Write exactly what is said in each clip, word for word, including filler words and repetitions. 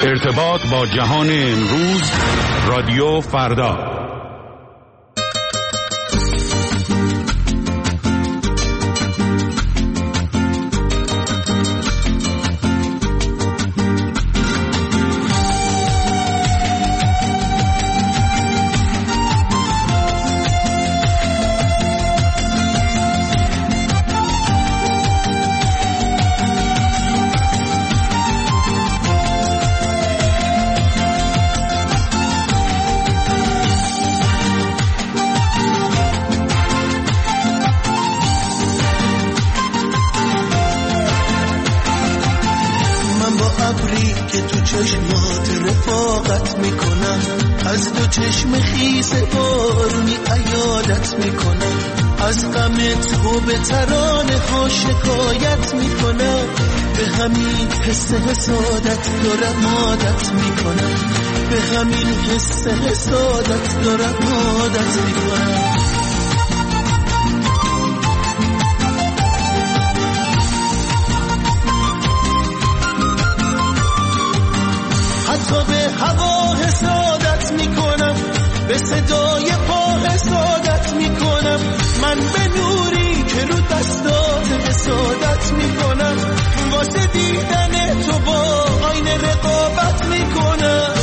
ارتباط با جهان امروز، رادیو فردا. چشمات رفاقت میکنم، از دو چشم خیس بارونی عیادت میکنم، از غم تو به ترانه ها شکایت میکنم، به همین حس حسادت دارم عادت میکنم، به همین حس حسادت دارم عادت میکنم. حتی به هوا حسادت میکنم، به صدای پا حسادت میکنم، من به نوری که رو دستات حسادت میکنم، واسه دیدن تو با آینه رقابت میکنم.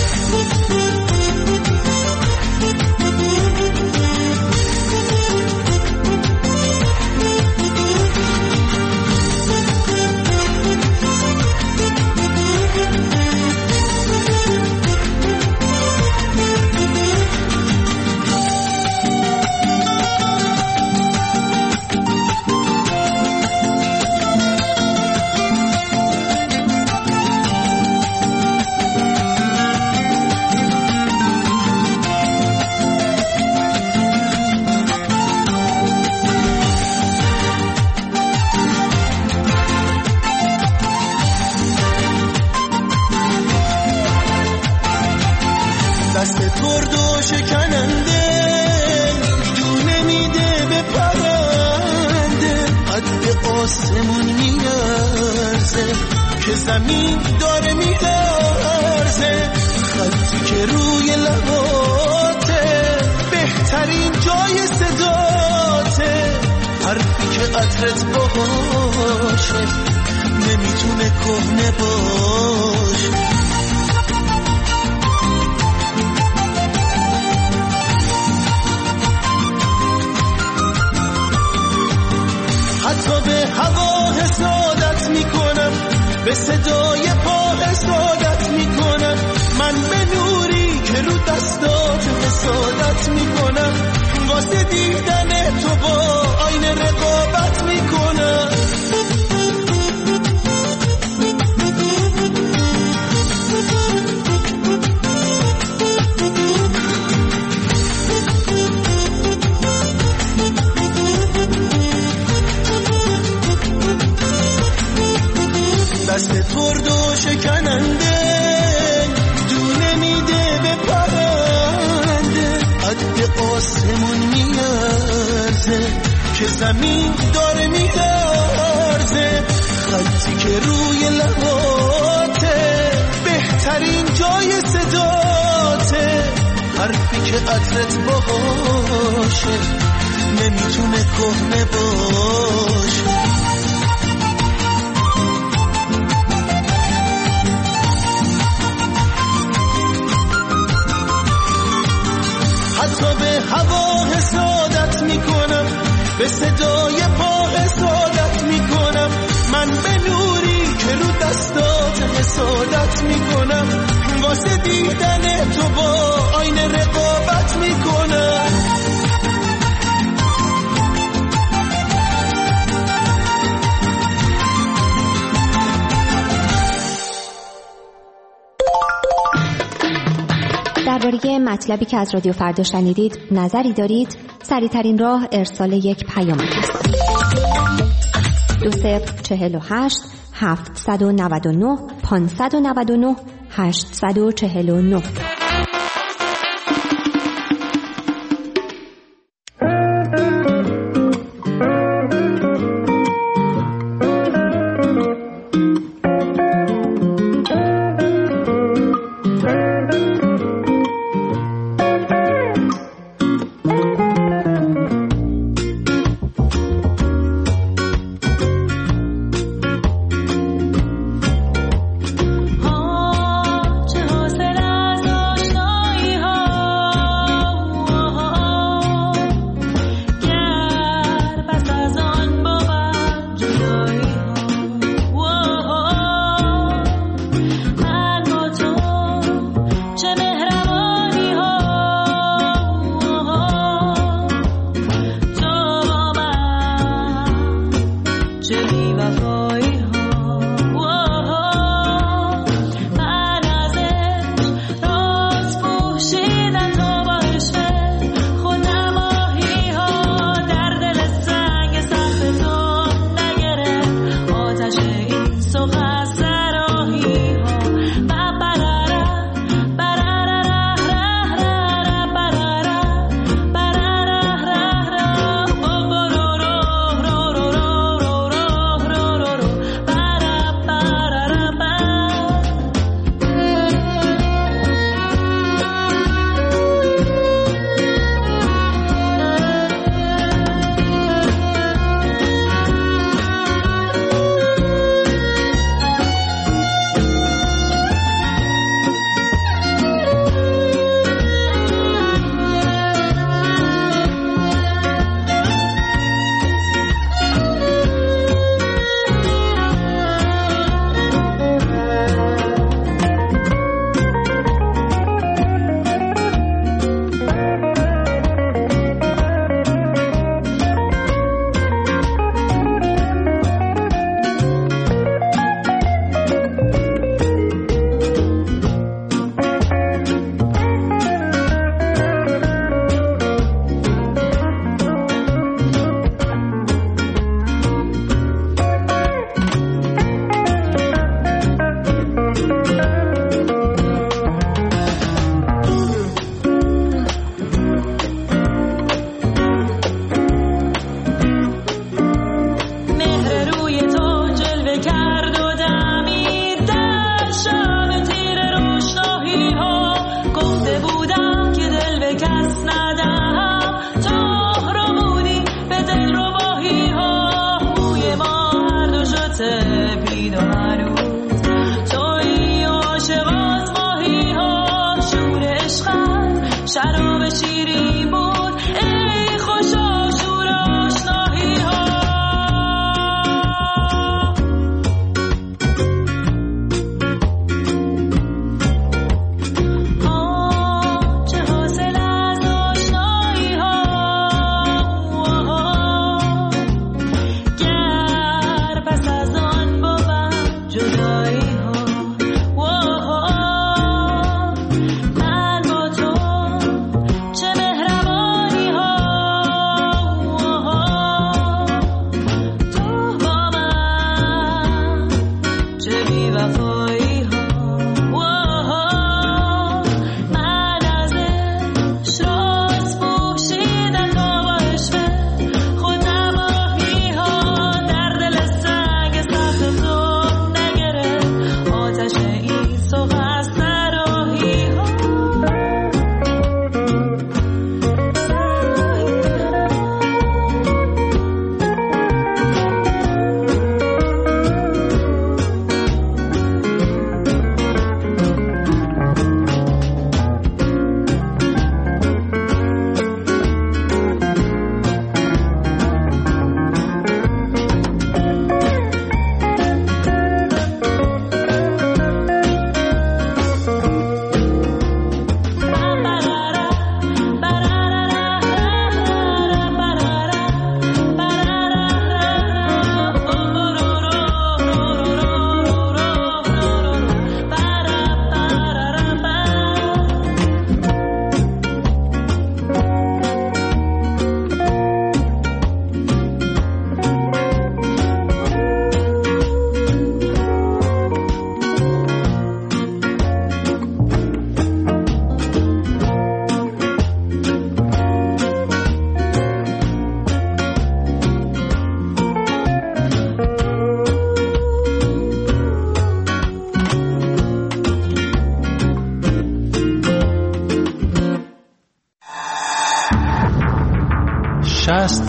زمین داره میلرزه، خطی که روی لباته بهترین جای صداته، حرفی که عطرت باشه نمیتونه کهنه باشه. حتی به هوا حسادت میکنم، به صدای پا حسادت میکنم، من به نوری که رو دستات حسادت میکنم، واسه دیدن تو با آینه رقابت میکنم. دست ترد و شکننده دونه میده به پرنده، قد آسمون میارزه که زمین داره میلرزه، خطی که روی لباته بهترین جای صداته، حرفی که عطرت باشه نمیتونه کهنه باشه. حتی به هوا حسادت میکنم، به صدای پا حسادت میکنم، من به نوری که رو دستات حسادت میکنم، واسه دیدن تو با آینه رقابت میکنم. درباره مطلبی که از رادیو فردا شنیدید نظری دارید؟ سریع‌ترین راه ارسال یک پیام است. دو صفر چهل و هشت هفتصد و نود و نه پانصد و نود و نه هشتصد و چهل و نه.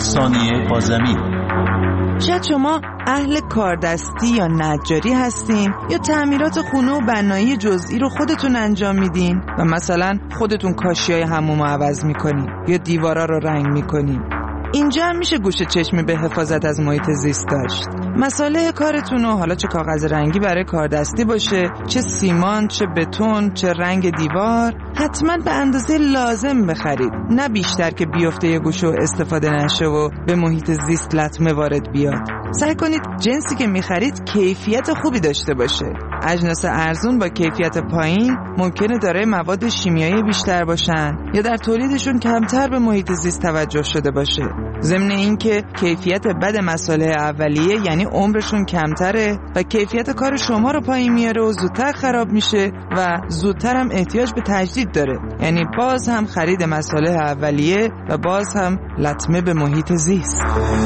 ثانیه با زمین. شاید شما اهل کاردستی یا نجاری هستین یا تعمیرات خونه و بنایی جزئی رو خودتون انجام میدین و مثلا خودتون کاشیای حموم رو عوض میکنین یا دیوارا رو رنگ میکنین. اینجا هم میشه گوش چشمی به حفاظت از محیط زیست داشت. مساله کارتون رو، حالا چه کاغذ رنگی برای کاردستی باشه، چه سیمان، چه بتون، چه رنگ دیوار، حتما به اندازه لازم بخرید، نه بیشتر که بیفته یه گوشه و استفاده نشه و به محیط زیست لطمه وارد بیاد. سعی کنید جنسی که میخرید کیفیت خوبی داشته باشه. اجناس ارزون با کیفیت پایین ممکنه دارای مواد شیمیایی بیشتر باشن یا در تولیدشون کمتر به محیط زیست توجه شده باشه. ضمن این که کیفیت بد مساله اولیه یعنی عمرشون کمتره و کیفیت کار شما رو پایین میاره و زودتر خراب میشه و زودتر هم احتیاج به تجدید داره. یعنی باز هم خرید مساله اولیه و باز هم لطمه به محیط زیست.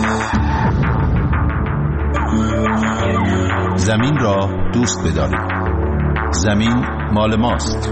زمین را دوست بدارید. زمین مال ماست.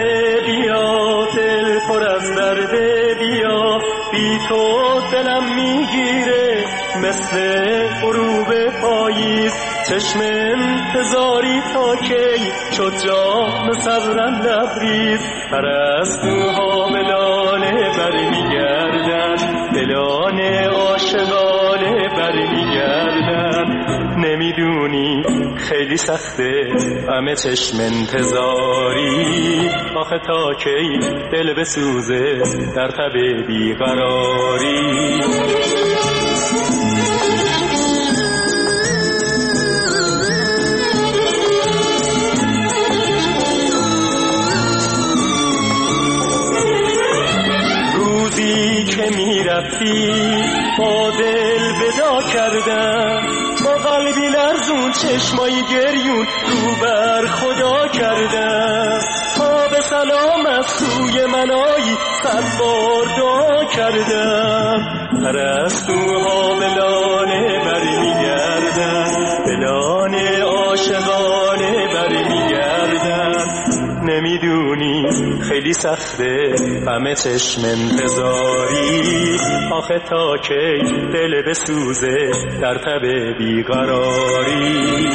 بیا دل پر از درده بیا، بی تو دلم میگیره مثل غروب پاییز، چشم انتظاری تا کی شد جام صبرم لبریز، پرستوها به لاله برمیگردن، دلان عاشقانه برمیگردن، نمیدونی خیلی سخته همه چشم انتظاری، آخه تا کی دل بسوزه در تب بیقراری. روزی که میرفتی با دل ودا کردم، با قلبی لرزون چشمای گریون رو بر خدا کردم، تا به سلام از سوی من آیی صد بار دعا کردم، پرستوها به لانه برمیگردن، به لانه عاشقانه برمیگردن، نمیدونی خیلی سخته همه چشم انتظاری، آخه تا کی دل بسوزه در تب بیقراری.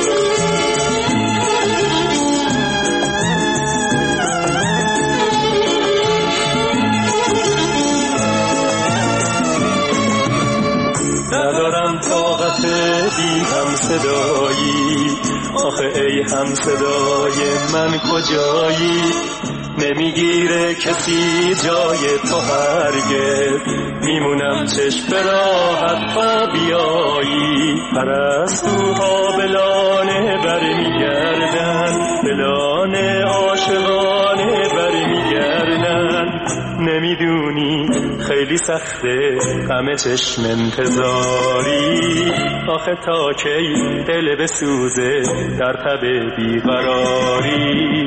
ندارم طاقت بی هم صدایی، آخه ای هم صدای من کجایی، نمیگیره کسی جای تو هرگز، میمونم چشم به راحت تا بیایی، پرستوها به لانه برمیگردن، به لانه عاشقانه برمیگردن، نمیدونی خیلی سخته همه چشم انتظاری، آخه تا کی دل بسوزه در تب بیقراری.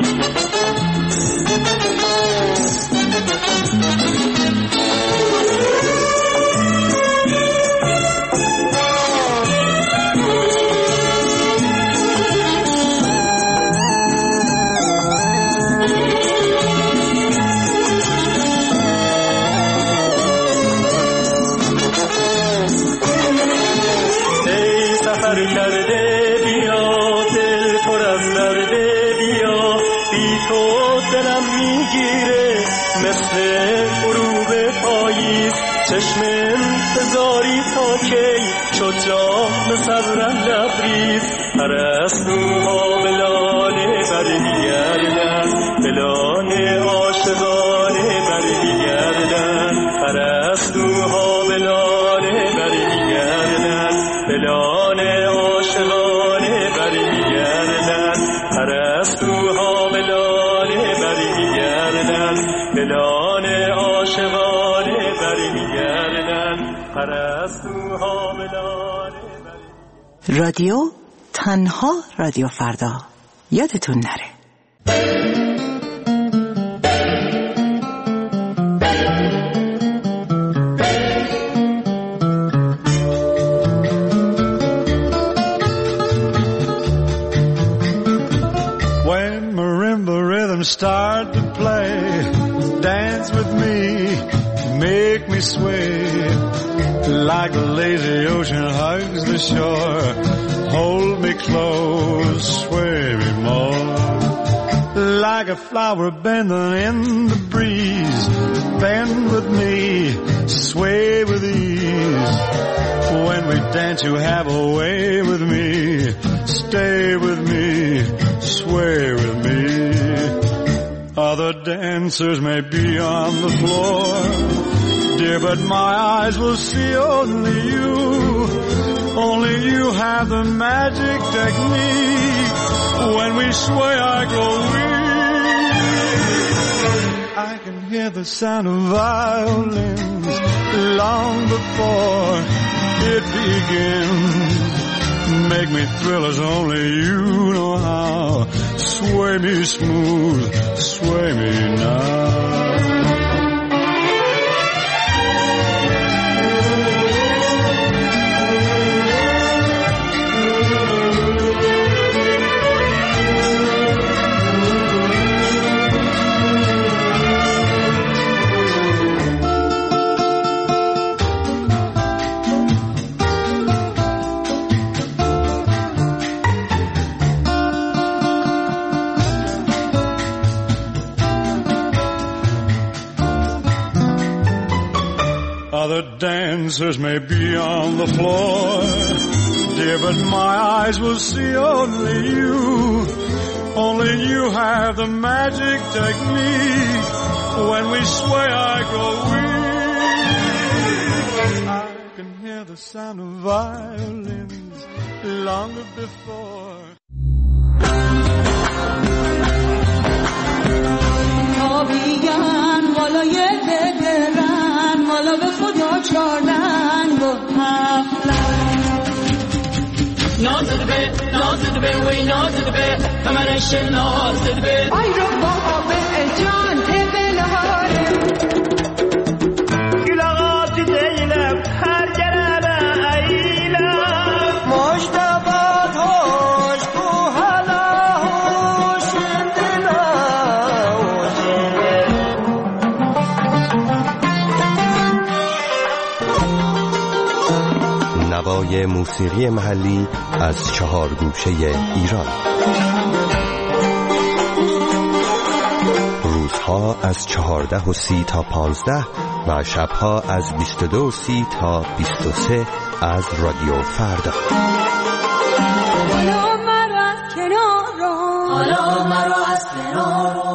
کرده بیا دل پر از درده بیا، بی تو دلم میگیره مثل غروب پاییز، چشم انتظاری تا کی شد جام صبرم لبریز، پرستوها به لانه برمیگردن، به لانه عاشقانه برمیگردن، پرستوها به لانه برمیگردن، به لانه عاشقانه برمیگردن، پرستوها به لانه برمیگردن، به لانه عاشقانه برمیگردن، پرستوها به لانه برمیگردن. رادیو تنها رادیو فردا، یادتون نره. Start to play, dance with me, make me sway, like a lazy ocean hugs the shore, hold me close, sway me more, like a flower bending in the breeze, bend with me, sway with ease, when we dance you have a way with me, stay with me, sway with me. Other dancers may be on the floor, dear, but my eyes will see only you. Only you have the magic technique. When we sway, I grow weak. I can hear the sound of violins long before it begins. Make me thrill as only you know how. Sway me smooth, sway me now. answers may be on the floor, dear, but my eyes will see only you. Only you have the magic technique. When we sway, I grow weak. I can hear the sound of violins longer before. آبیان بالای دلرن مالا به خدا چارنگ و هفلن نازد به نازد به وی نازد به کمرش نازد به آی رو بابا به جان تبلاره گلاغاتی دیلم هر گرمه ایلم مشتبات هوش کو حالا هوش دلا نوای موسیقی محلی از چهار گوشه ایران. روزها از چهارده و سی تا پانزده و شبها از بیست و دو و سی تا بیست و سه از رادیو فردا. حالا مرا از کنارو حالا مرا از کنارو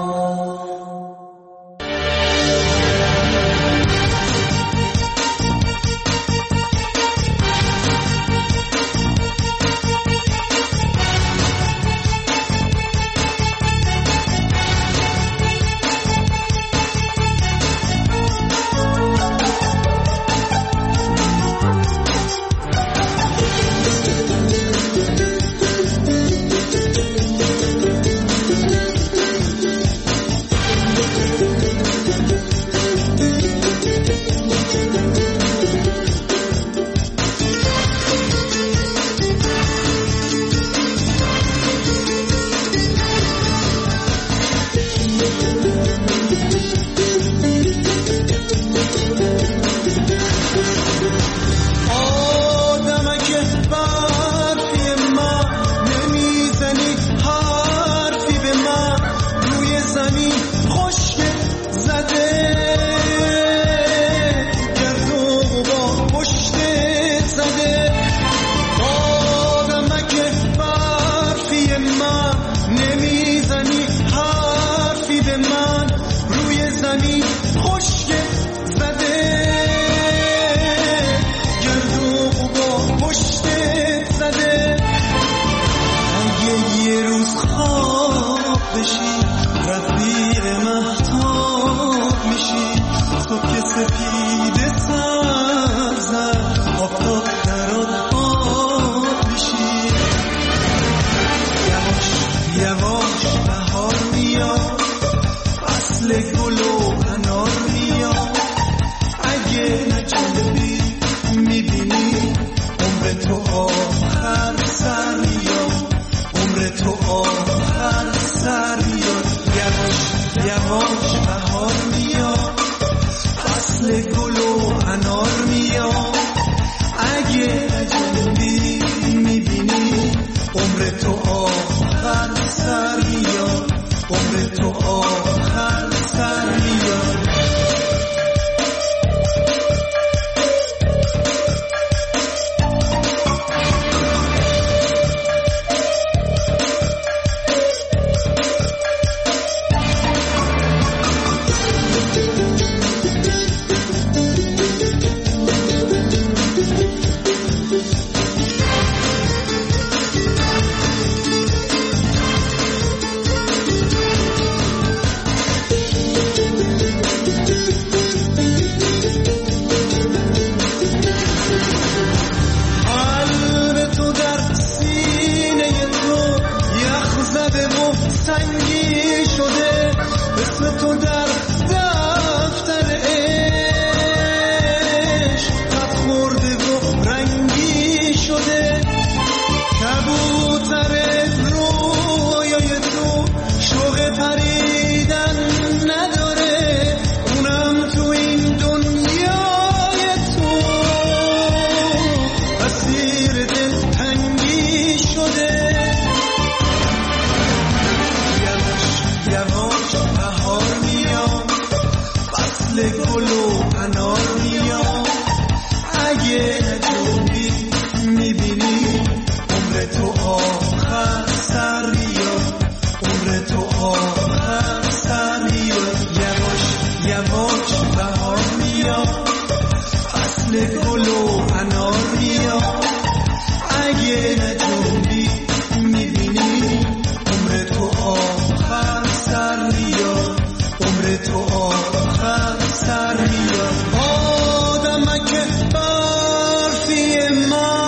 تو آخر سر میاد. آدمک برفی من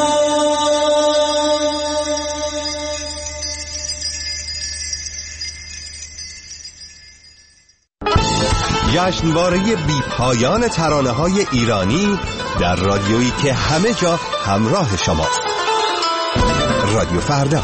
جشنواره بی پایان ترانه‌های ایرانی در رادیویی که همه جا همراه شماست. رادیو فردا.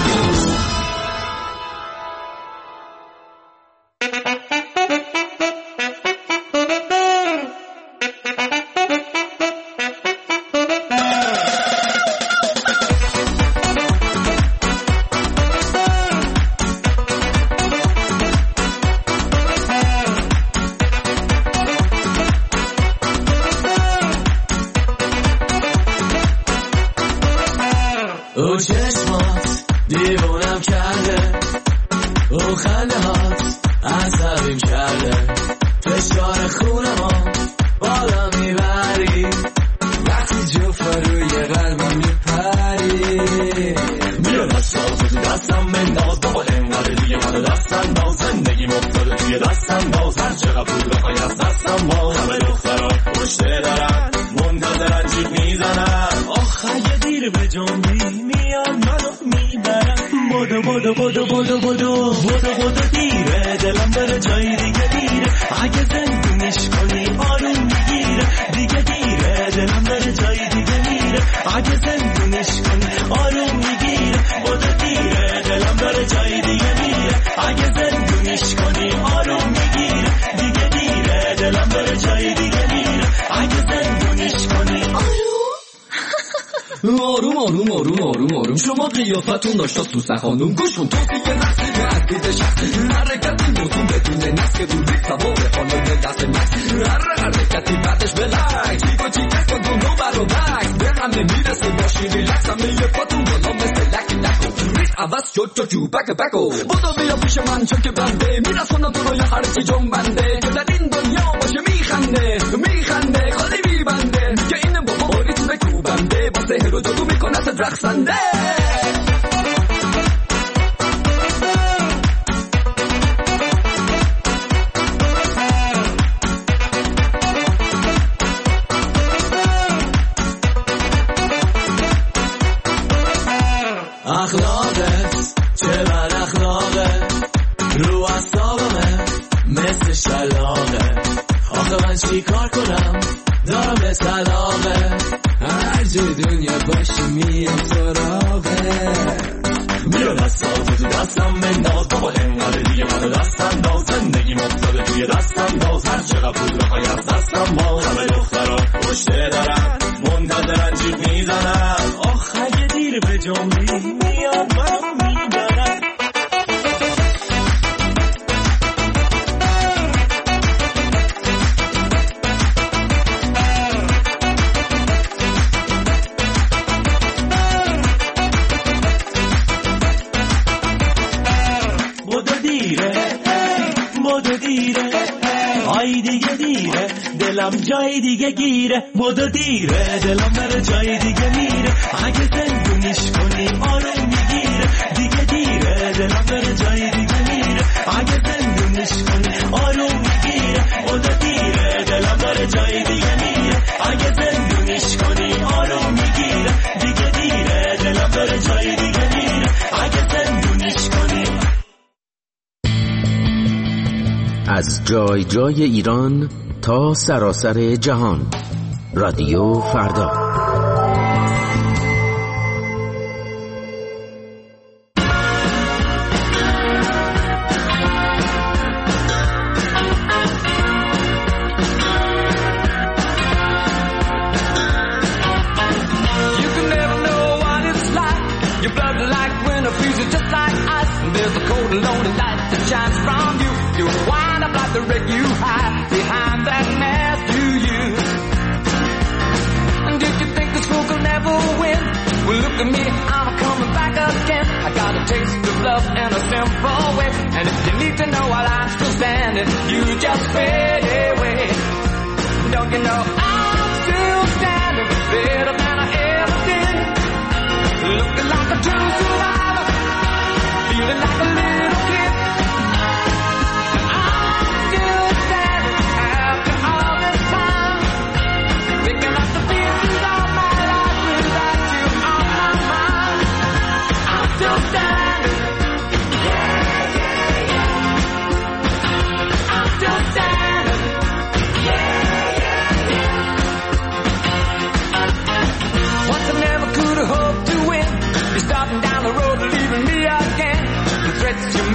او چشمات دیوونم کرده، او خنده هات عصبیم کرده، فشار خونمو بالا میبری وقتی جفت روی قلبم میپری. بیا دستم تو دستم بنداز بابا انقدر دیگه منو دستم باز، زندگی مفتاده توی دستم باز، هر چقدر پول بخوای از دستم باز. همه دخترها پشته دارن منتظرن جیب میزنن، آخ اگه دیر به جنبی میان منو میبرن. بودو بودو بودو بودو بودو بودو بودو دیره، دلم داره جای دیگه دیره، اگه زندونش کنی آروم میگیره. دیگه دیره دلم داره جای دیگه میره، اگه زندونش کنی آروم میگیره. بودو دیره دلم داره جای دیگه میره، اگه زندونش کنی آروم میگیره. دیگه دیره دلم داره جای دیگه میره، اگه زندونش کنی آروم. آروم آروم آروم آروم آروم شما قیافتون داشتا سوسن خانوم، گوش کن توصیه نسلی از دید شخصی، حرکتی موتون بدون نست که بودی سوار خانوم دست مکس، هر حرکتی بعدش بلکس چیکو چیکه کن دونو برو بکس، به هم نمیرسه باشی ریلکس، همه یه پاتون بالا مثل لکی نکن ریس عوض شد چو جو بک بکو. بودو بیا پیش من چون که بنده میرسونم تو رو یه هرچی جون بنده که در این دنیا باشه میخنده میخنده خالی میبنده که این بابا باری تو بکوبنده با سهر و جادو میکنه ست رقصنده. اخلاقت چه بد اخلاقه، رو اصابمه مثل شلاقه، آخه من چی کار کنم دارم به طلاقه، هر جای دنیا باشی میام سراغه. بیا دستم تو دستم بنداز بابا انقدر دیگه منو دستم باز، زندگی مفتاده توی دستم باز، هر چقدر پول بخوای از دستم باز. همه دخترها پشته دارن منتظرن جیب میزنن، آخ اگه دیر به جنبی میان منو میبرن. بودو دیره بودو دیره آی دیگه دیره دلم جای دیگه گیره. بودو دیره دلم بره جای دیگه میره، اگه زندونش کنی آروم میگیره. دیگه دیره دلم بره جای دیگه میره، اگه زندونش کنی آروم میگیره. بودو دیره دلم بره جای دیگه میره، اگه زندونش کنی آروم میگیره. دیگه دیره دلم بره جای دیگه میره، اگه زندونش کنی. از جای جای ایران تا سراسر جهان، رادیو فردا. The wreck you hide behind that mask you use. And did you think this fool could never win? Well, look at me, I'm coming back again. I got a taste of love in a simple way. And if you need to know while I'm still standing, you just fade away. Don't you know I'm still standing, better than I ever did. Looking like a true survivor, feeling like a little kid. I'm still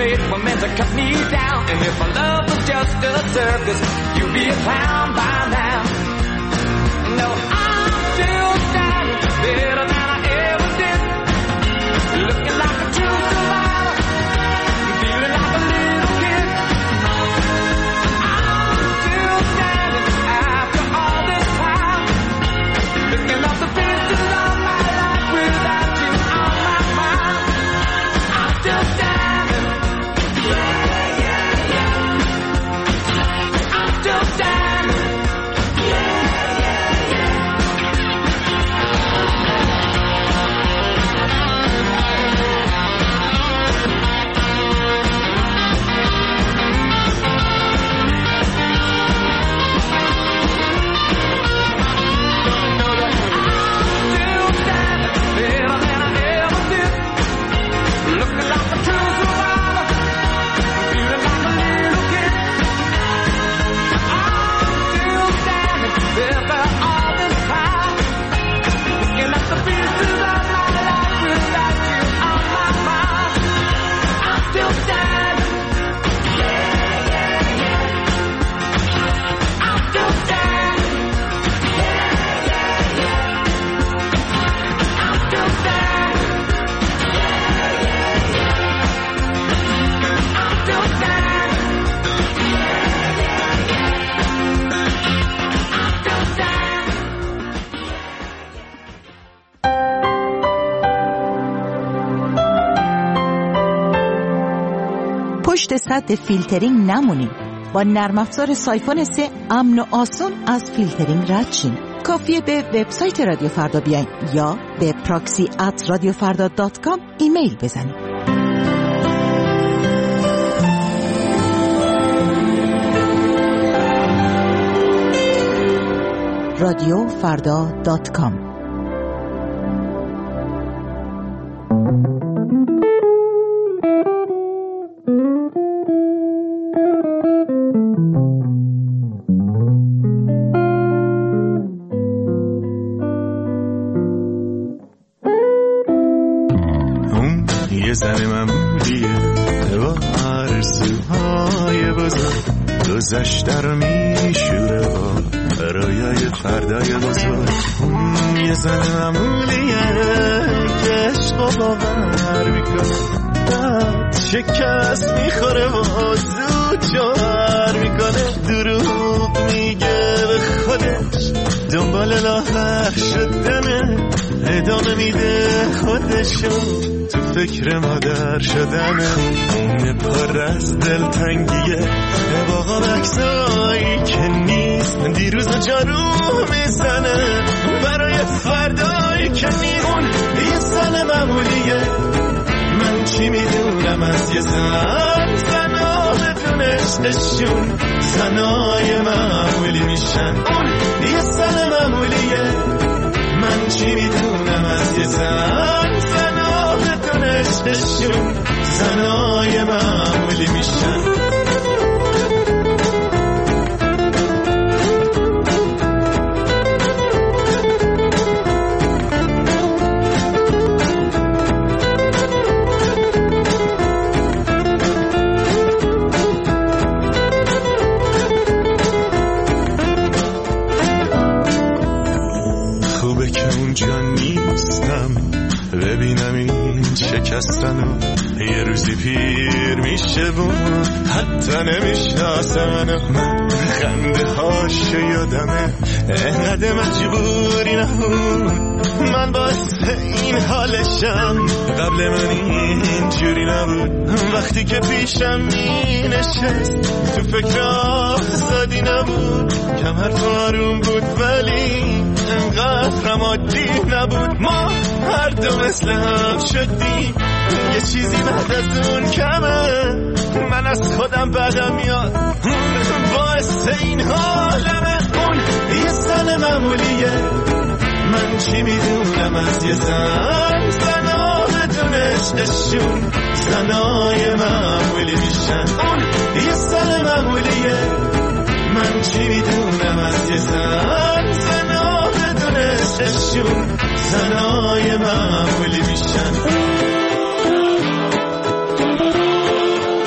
it were meant to cut me down. And if my love was just a circus, you'd be a clown by now. No, I'm still standing better than I ever did. Looking like a true survivor, feeling like a little kid. I'm still standing after all this time, picking up the pieces of my life without you on my mind. I'm still standing. Yeah, yeah, yeah. I'm still standing. Yeah, yeah, yeah. پشت سد فیلترینگ نمونین. با نرم افزار سایفون سه امن و آسون از فیلترینگ رد شین. کافیه به وبسایت رادیو فردا بیاین یا به پراکسی ات رادیو فردا دات کام ایمیل بزنین. رادیو فردا دات کام. زن معمولیه با آرزوهای بزرگ، گذشته رو میشوره با رویای فردای بزرگ. اون یه زن معمولیه که عشق و باور میکنه، بعد شکست میخوره و زود جوهر میکنه. دروغ میگه به خودش، دنبال لاغر شدنه، ادامه میده خودشو تو فکر مادر شدنه. اون پر از دلتنگیه باقا بکسایی که نیست، دیروز جارو میزنه برای فردایی که نیست. اون یه زن معمولیه، من چی میدونم از یه زن. زنا بدون عشقشون زنای معمولی میشن. اون یه زن معمولیه، من چی میدونم از یه زن. زنا بدون عشقشون زنای معمولی میشن. ببینم این شکستنو یه روزی پیر میشه و حتی نمیشناسم. من خنده هاشو یادمه، انقدر مجبوری نبود. من باعث این حالشم، قبل من اینجوری نبود. وقتی که پیشم می نشست تو فکر آزادی نبود. کمر تو آروم بود ولی انقدر رمادی نبود. ما هر دو مثل هم شدیم، یه چیزی بعد از اون کمه. من از خودم بدم میاد، باعث این حالمه. اون یه زن معمولیه، من چی میدونم از یه زن. زنا بدون عشقشون زنای معمولی میشن. اون یه زن معمولیه، من چی میدونم از یه زن. زنا بدون عشقشون زنای معمولی میشن.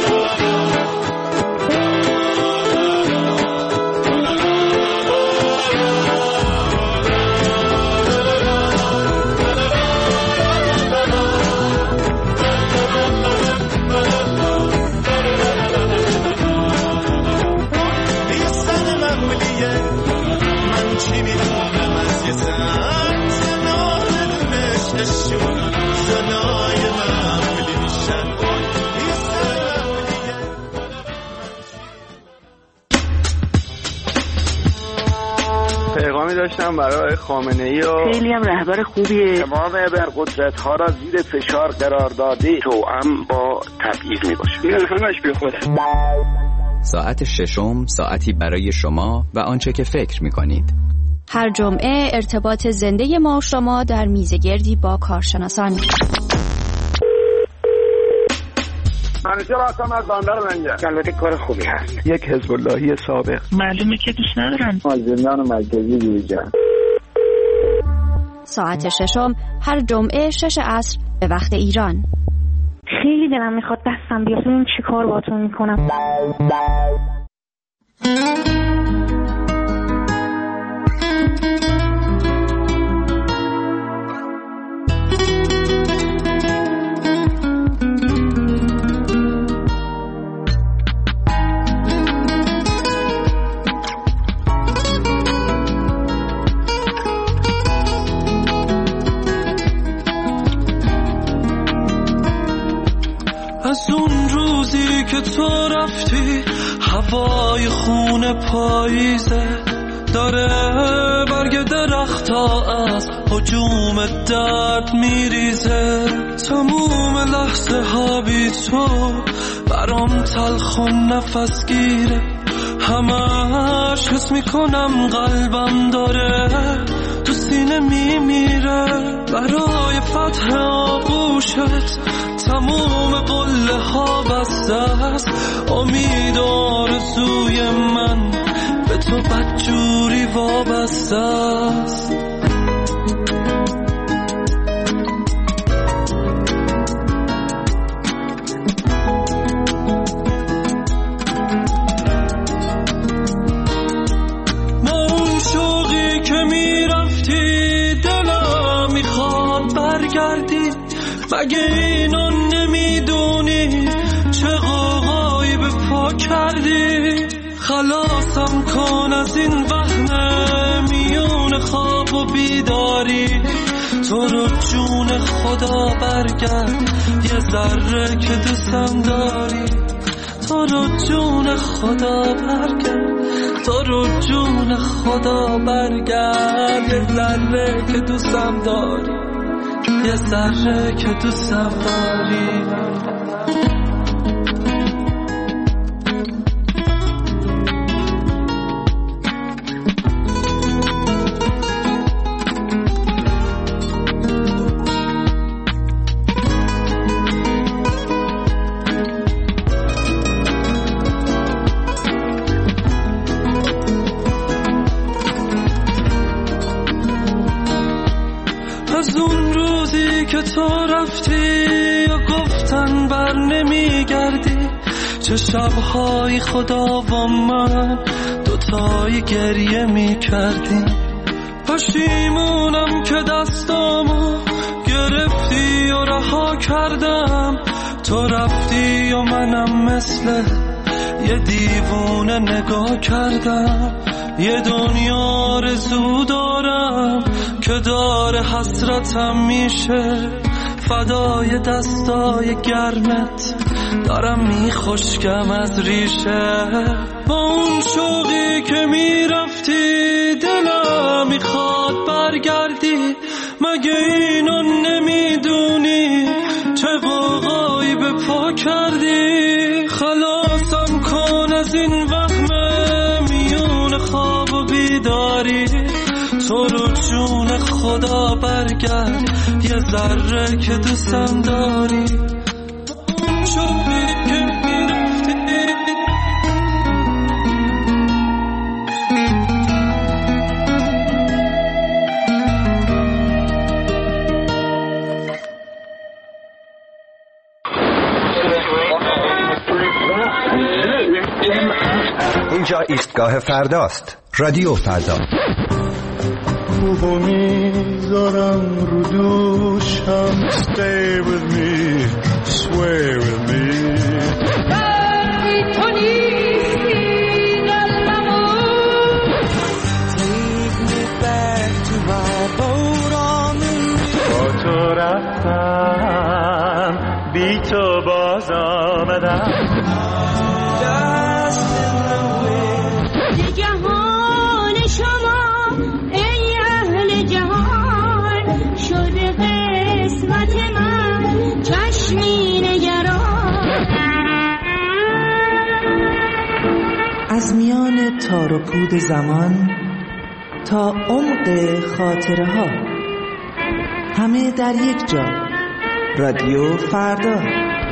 دلشون زنای معمولی میشن. پیغامی داشتم برای خامنه‌ای و خیلی هم رهبر خوبیه. تمام ابرقدرت ها را زیر فشار قرار داده توأم با تبعیض میباشه. این همش بی خوده. ساعت ششم ساعتی برای شما و آنچه که فکر میکنید. هر جمعه ارتباط زنده ما و شما در میزگردی با کارشناسان. منوچه راستم از باندر منجه. البته کار خوبی هست. یک حزب اللهی سابق. معلومه که دوست ندارن. مازندران مرکزی یوجا. ساعت ششم هر جمعه شش عصر به وقت ایران. خیلی دلم میخواد دستم بیاد ببینم چی کار باهاتون میکنم. از اون روزی که تو رفتی هوای خون پاییزه داره برگ درختا از هجوم درد میریزه. تموم لحظه ها بی تو برام تلخ و نفس گیره. همش حس میکنم قلبم داره تو سینه میمیره. برای فتح آغوشت تموم قله ها بسته است. امید و آرزوی من به تو بدجوری وابسته است. ما اون شوقی که میرفتی دلم میخواد برگردی. مگه اینو نمیدونی چه قوقایی به پا کردی؟ خلاصم کن از این وهم میون خواب و بیداری. تو رو جون خدا برگرد یه ذره که دوستم داری. تو رو جون خدا برگرد. تو رو جون خدا برگرد یه ذره که دوستم داری. یه ذره که دوستم داری. از اون روزی که تو رفتی و گفتن بر نمیگردی، چه شبهای خدا و من دوتایی گریه میکردیم. پشیمونم که دستامو گرفتی و رها کردم. تو رفتی و منم مثل یه دیوونه نگاه کردم. یه دنیا آرزو دارم که داره حسرتم میشه. فدای دستای گرمت دارم میخشکم از ریشه. با اون شوقی که میرفتی دلم میخواد برگردی. مگه اینو نمیدونی چه قوقایی به پا کردی؟ خلاصم کن از این وهم میون خواب و بیداری. تو رو جون خدا برگرد یه ذره که دوستم داری. شوقی که میرفتی اینجا ایستگاه فرداست. رادیو فردا. خوبو میذارم رو دوشم. Stay with me, sway with me. تو نیستی قلبمو. Take me back to my boat on the river. با تو زدم جهان شما ای اهل جهان شده قسمت من چشمی نگران از میان تار و پود زمان تا عمق خاطره ها همه در یک جا. رادیو فردا.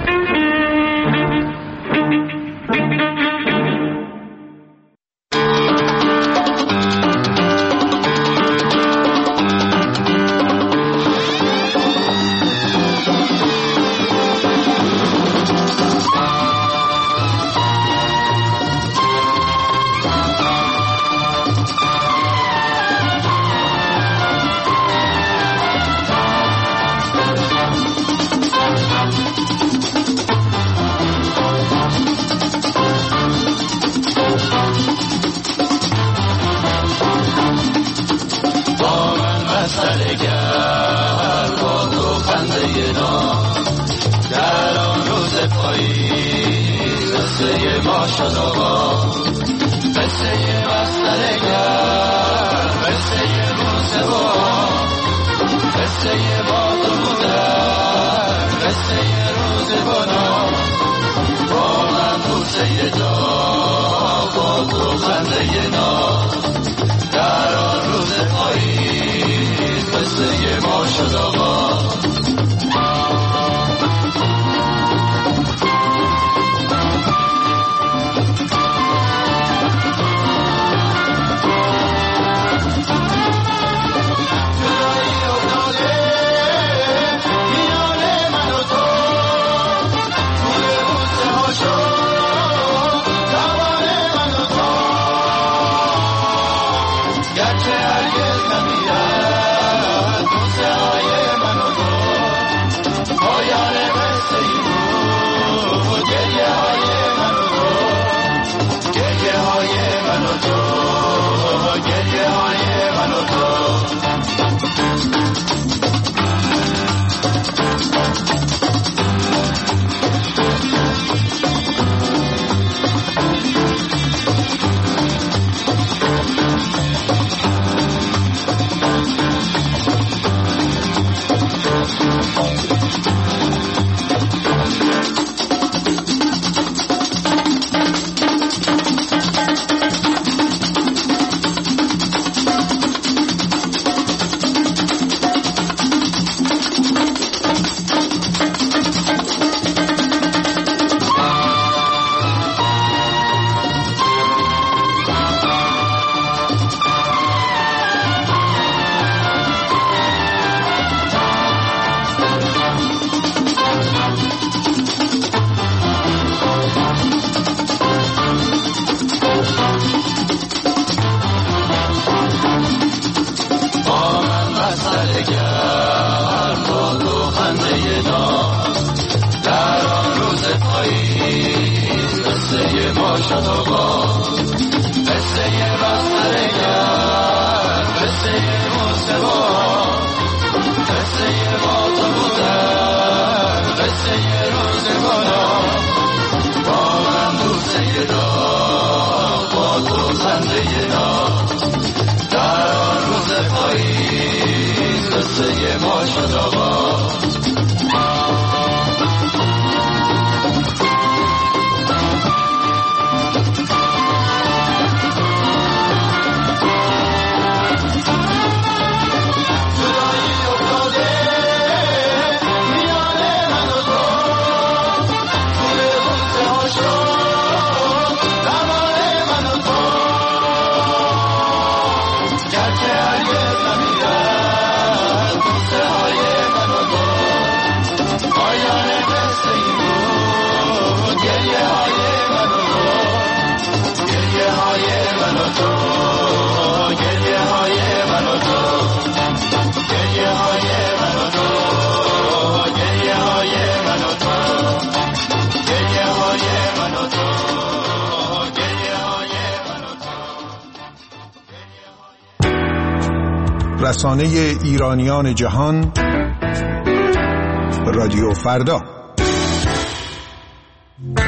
رسانه ایرانیان جهان، رادیو فردا.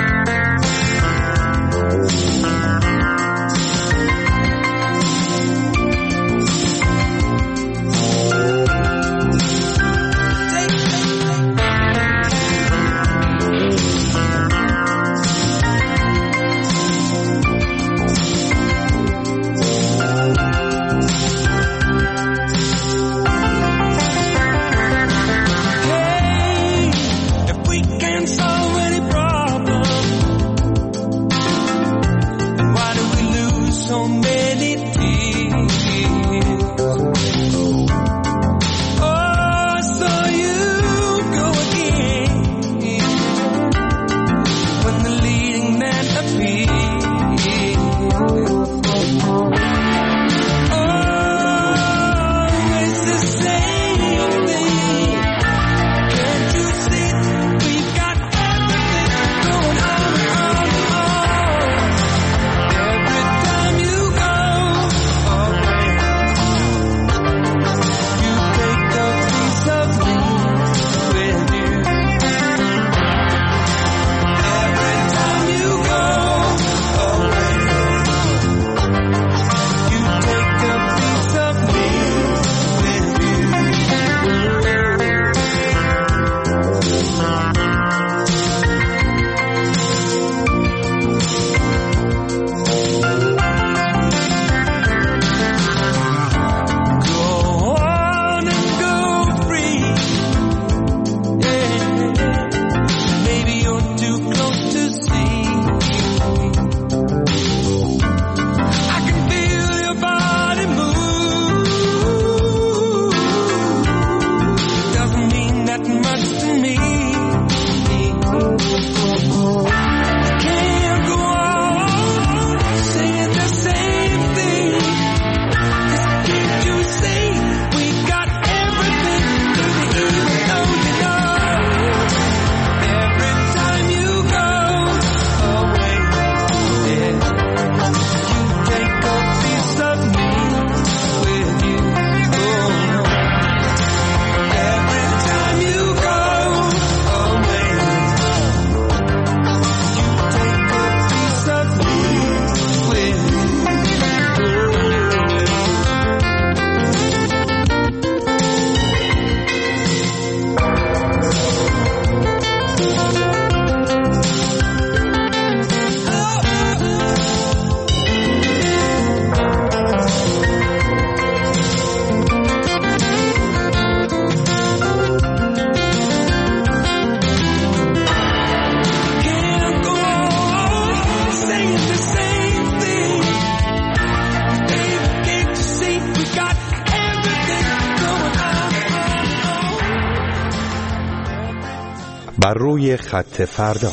بر روی خط فردا.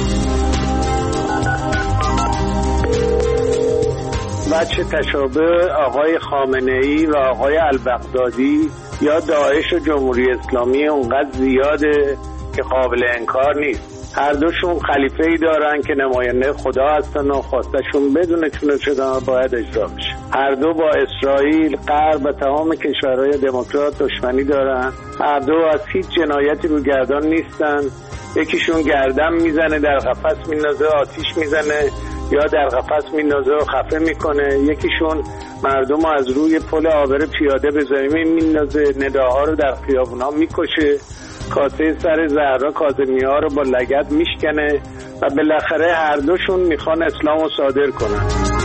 وجه تشابه آقای خامنه‌ای و آقای البغدادی یا داعش و جمهوری اسلامی اونقدر زیاده که قابل انکار نیست. هر دوشون خلیفه‌ای دارن که نماینده خدا هستن و خواستشون بدون چون چرا باید اجرا بشه. هر دو با اسرائیل، غرب و تمام کشورهای دموکرات دشمنی دارن. هر دو از هیچ جنایتی رو گردان نیستن. یکیشون گردن میزنه، در قفس میندازه، آتیش میزنه یا در قفس میندازه و خفه میکنه. یکیشون مردم از روی پل عابر پیاده به زمین میندازه، نداها رو در خیابونا میکشه، کاسه سر زهرا کاظمی‌ها رو با لگد میشکنه و بالاخره هر دوشون میخوان اسلام رو صادر کنن.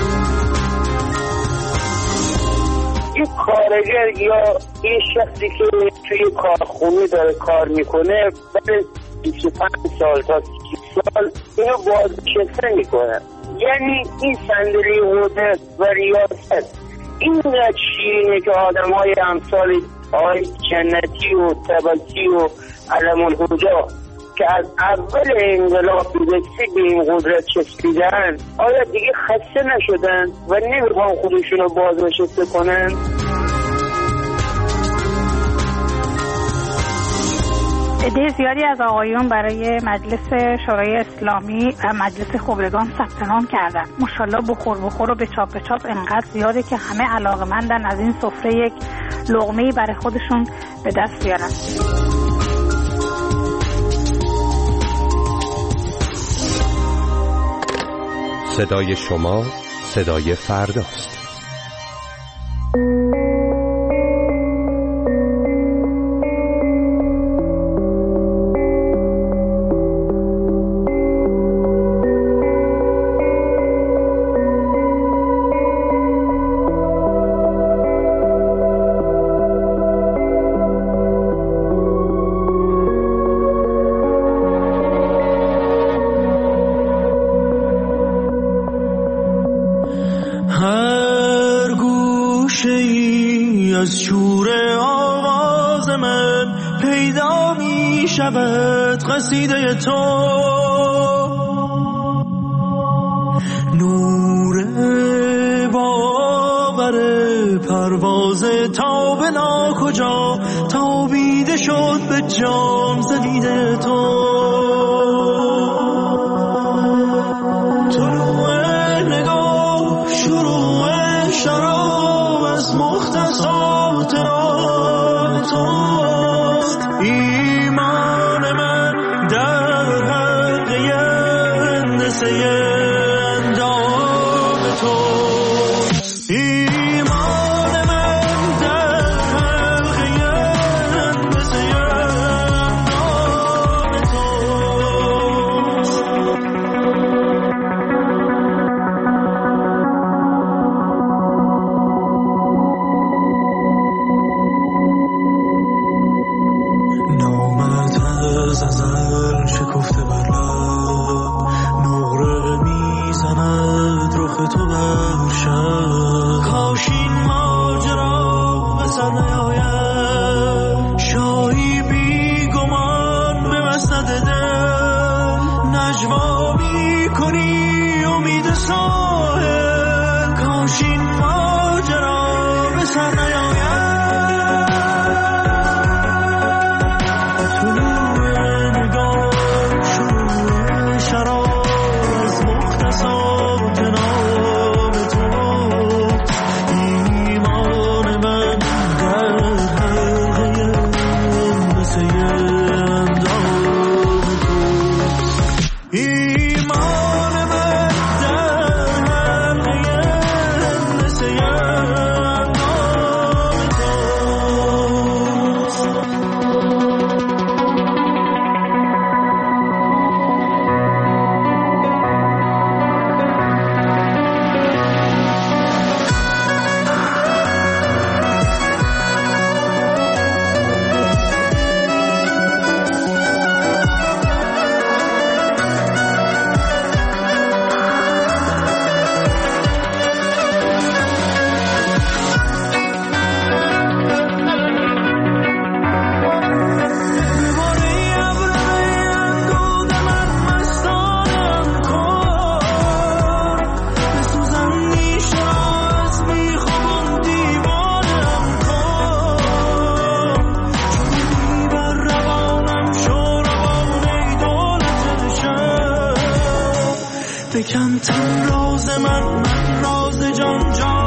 این کارگر یا این شخصی که توی کارخونه داره کار میکنه بعد بیست و پنج سال تا سی سال اینو بازنشسته میکنه. یعنی این صندلی قدرت و ریاست اینقدر شیرینه که آدم های امثال آقای جنتی و تبتی و علم الهدا که از اول انقلاب به این قدرت چسبیدن آیا دیگه خسته نشدن و نمیخوان خودشون رو بازنشسته کنن؟ عده زیادی از آقایون برای مجلس شورای اسلامی و مجلس خبرگان ثبت نام کردن. ماشاءالله بخور بخور و به چاپ به چاپ انقدر زیاده که همه علاقه‌مندن از این سفره یک لقمه‌ای برای خودشون به دست بیارن. صدای شما صدای فرداست. از شور آواز من پیدا می شود قصیده تو، نور باور پرواز تا به ناکجا تابیده شد به جام زدیده تو. طلوع نگاه شروع شراب از مختصات را توست، ایمان من در حلقه هندسه اندام توست، ایمان من در حلقه هندسه اندام توست. از ازل شکفته بر لب نقره میزند رخ تو بر شب، کاش این ماجرا به سر نیاید، شاهی بی گمان به مسند دل نجوا میکنی امید ساحل، کاش این ماجرا به سر نیاید. ایمان من در جان جان